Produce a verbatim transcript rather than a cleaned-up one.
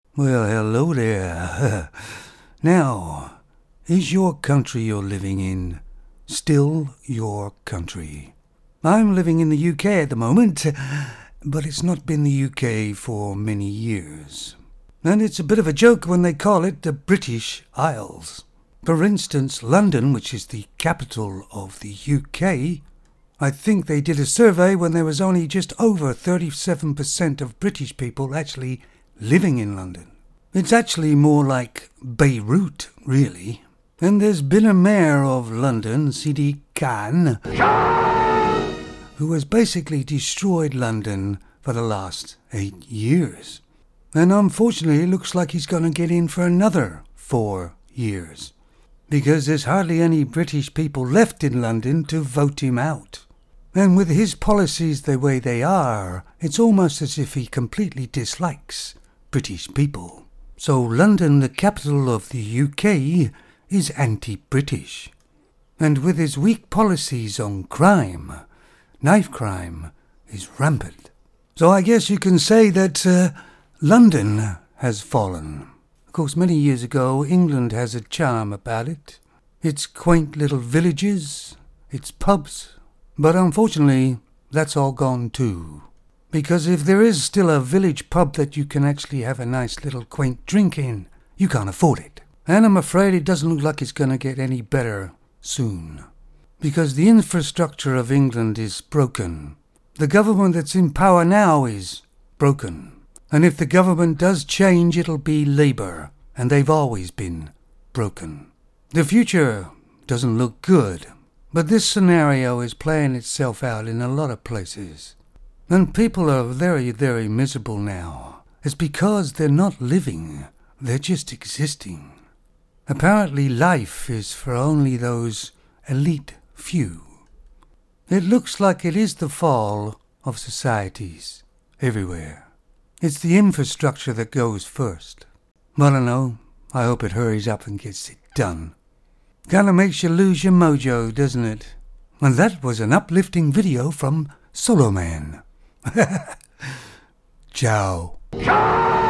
Well, hello there. Now, is your country you're living in still your country? I'm living in the U K at the moment, but it's not been the U K for many years. And it's a bit of a joke when they call it the British Isles. For instance, London, which is the capital of the U K, I think they did a survey when there was only just over thirty-seven percent of British people actually living in London. It's actually more like Beirut, really. And there's been a mayor of London, Sadiq Khan, who has basically destroyed London for the last eight years. And unfortunately, it looks like he's going to get in for another four years. Because there's hardly any British people left in London to vote him out. And with his policies the way they are, it's almost as if he completely dislikes British people. So London, the capital of the U K, is anti-British. And with his weak policies on crime, knife crime is rampant. So I guess you can say that uh, London has fallen. Of course, many years ago, England has a charm about it. Its quaint little villages, its pubs. But unfortunately, that's all gone too. Because if there is still a village pub that you can actually have a nice little quaint drink in, you can't afford it. And I'm afraid it doesn't look like it's going to get any better soon. Because the infrastructure of England is broken. The government that's in power now is broken. And if the government does change, it'll be Labour. And they've always been broken. The future doesn't look good. But this scenario is playing itself out in a lot of places. And people are very, very miserable now. It's because they're not living, they're just existing. Apparently life is for only those elite few. It looks like it is the fall of societies everywhere. It's the infrastructure that goes first. I don't know, I hope it hurries up and gets it done. Kinda makes you lose your mojo, doesn't it? And that was an uplifting video from Solo Man. Ciao.